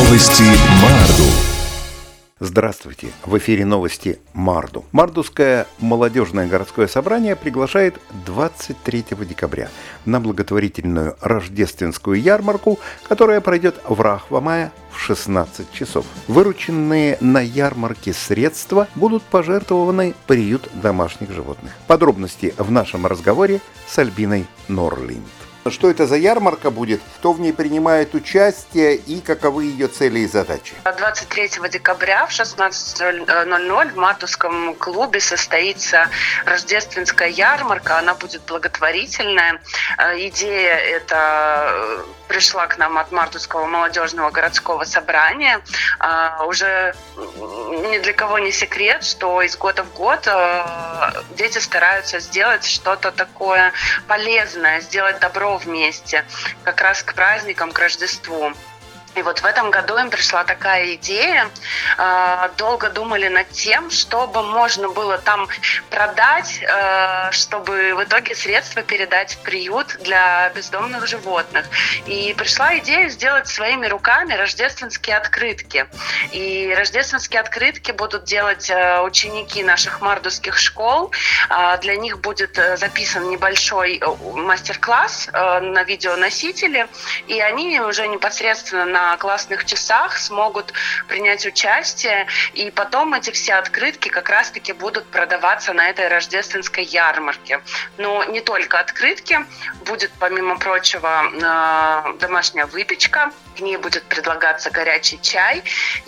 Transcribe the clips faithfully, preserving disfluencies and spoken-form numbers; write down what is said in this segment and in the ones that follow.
Новости Марду. Здравствуйте! В эфире новости Марду. Мардовское молодежное городское собрание приглашает двадцать третьего декабря на благотворительную рождественскую ярмарку, которая пройдет в Рахва-Мая в шестнадцать часов. Вырученные на ярмарке средства будут пожертвованы в приют домашних животных. Подробности в нашем разговоре с Альбиной Норлинд. Что это за ярмарка будет, кто в ней принимает участие и каковы ее цели и задачи? двадцать третьего декабря в шестнадцать ноль ноль в Мардовском клубе состоится рождественская ярмарка. Она будет благотворительная. Идея эта пришла к нам от Мардовского молодежного городского собрания. Уже ни для кого не секрет, что из года в год дети стараются сделать что-то такое полезное, сделать добро вместе, как раз к праздникам, к Рождеству. И вот в этом году им пришла такая идея. Долго думали над тем, чтобы можно было там продать, чтобы в итоге средства передать в приют для бездомных животных. И пришла идея сделать своими руками рождественские открытки. И рождественские открытки будут делать ученики наших мардовских школ. Для них будет записан небольшой мастер-класс на видеоносителе, и они уже непосредственно на классных часах смогут принять участие, и потом эти все открытки как раз-таки будут продаваться на этой рождественской ярмарке. Но не только открытки, будет, помимо прочего, домашняя выпечка, к ней будет предлагаться горячий чай,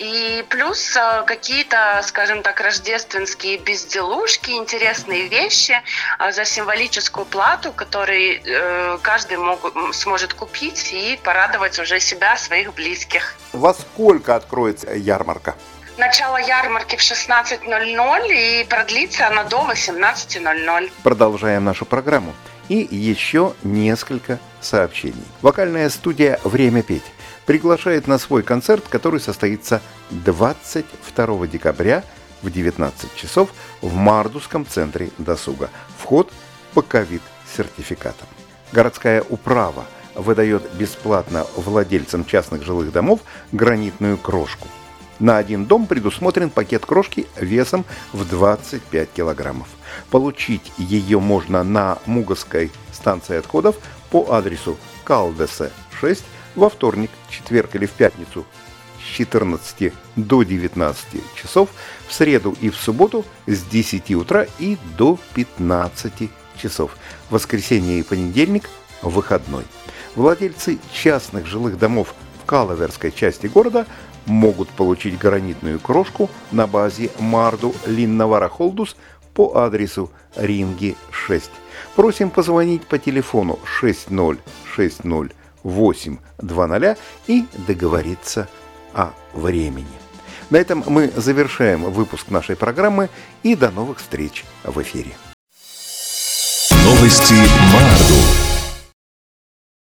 и плюс какие-то, скажем так, рождественские безделушки, интересные вещи за символическую плату, которую каждый мог, сможет купить и порадовать уже себя, своих близких. Во сколько откроется ярмарка? Начало ярмарки в шестнадцать ноль ноль и продлится она до восемнадцать ноль ноль. Продолжаем нашу программу. И еще несколько сообщений. Вокальная студия «Время петь» приглашает на свой концерт, который состоится двадцать второго декабря в девятнадцать часов в Мардовском центре досуга. Вход по ковид-сертификатам. Городская управа выдает бесплатно владельцам частных жилых домов гранитную крошку. На один дом предусмотрен пакет крошки весом в двадцать пять килограммов. Получить ее можно на Муговской станции отходов по адресу Калдесе шесть во вторник, четверг или в пятницу с четырнадцати до девятнадцати часов, в среду и в субботу с десяти утра и до пятнадцати часов. В воскресенье и понедельник выходной. Владельцы частных жилых домов в Калаверской части города могут получить гранитную крошку на базе Марду Линнавара Холдус по адресу Ринги шесть. Просим позвонить по телефону шесть ноль шесть ноль восемь два ноль и договориться о времени. На этом мы завершаем выпуск нашей программы и до новых встреч в эфире. Новости Марду.